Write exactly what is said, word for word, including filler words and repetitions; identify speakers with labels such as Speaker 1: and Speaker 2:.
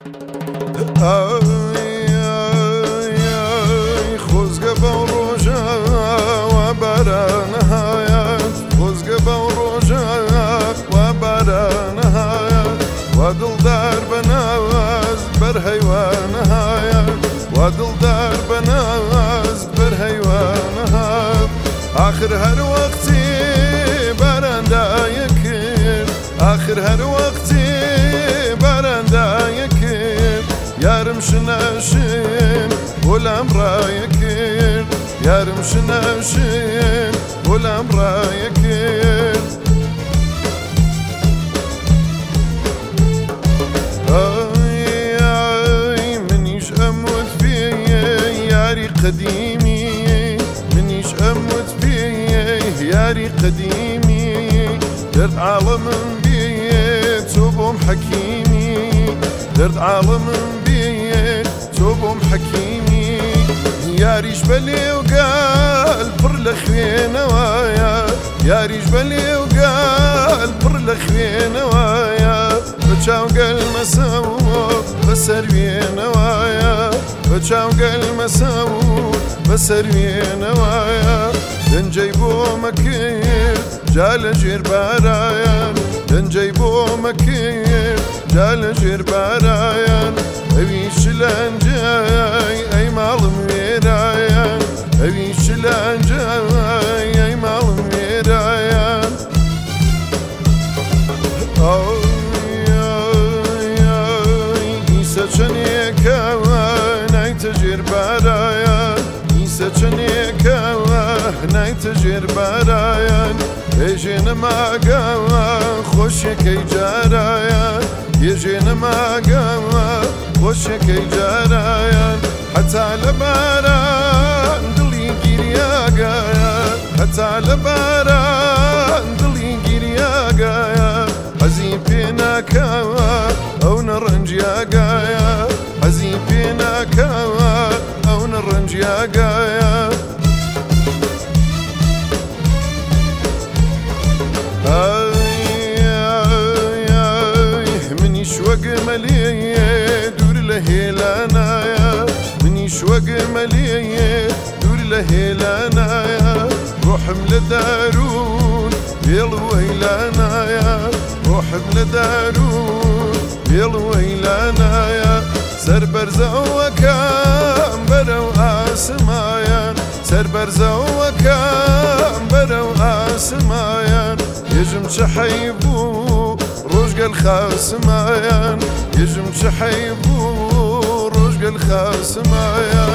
Speaker 1: خۆزگە بەو ڕۆژە وا بارانەهایەت خۆزگە بەو ڕۆژە وا بارانەهایەت وا دڵدار بە ناواز بەر هەیوانەهایەت وا دڵدار بە ناواز بەر هەیوانەهات ئاخر هەر وەقتی باراندا یەکرد ئاخر هەر وەقتی باراندا یەکرد یارم شنەشن بۆلام ڕایە کرد یارم شنەشن بۆلام ڕایە کرد ئای ئای منیش ئەموت پێیە یاری قەدیمی منیش ئەموت پێیە یاری قەدیمی دەرد عاڵەمم بێ تۆ بۆم حەکیمی دەرد عاڵەمم بێ تۆ بۆم حەکیمی یاریش بە لێوگال پڕ لە خوێنەوەیە یاریش بە لێوگال پڕ لە خوێنەوەیە بە چاوگەل مەسەوە بەسەر وێنەوەیە بە چاوگەل مەسەوە بەسەر وێنەوەیە دەنجەی بۆ مەکرد جا لە ژێر بارایان دەنجەی بۆ مەکرد جا لە ژێر بارایان ئەویش لەنجای ئەی ماڵم وێرایان ئەویش لەنجای ئەی ماڵم وێرایان ئیسە چەندێکەوە نایتە ژێر بارایان ئیسە چەندێکەوە نایتە ژێر بارایان بێژێنە ماگەوە خۆشیەکەی جارایان بێژێنە ماگەوە خۆشیەکەی جارایان حەتا لە باران دڵی گیریاگایە حەتا لە باران دڵی گیریاگایە حەزی پێ ناکەوە ئەو نەڕەنجیاگایە حەزی پێ ناکەوە ئەو نەڕەنجیاگایە منیش وەک مەلێیە دوور لە هێلانایە منیش وەک مەلێیە دوور لە هێلانایە ڕۆحم لە دارون بێڵ وەیلانایە ڕۆحم لە دارون بێڵ وەیلانایە سەر بەرزەوەکەم بەرەو ئاسمایان سەر بەرزەوەکەم بەرەو ئاسمایان هێژم چە حەیبوو ڕۆژگەل خاسمایان هێژم چە حەیبوو ڕۆژگەل خاسمایان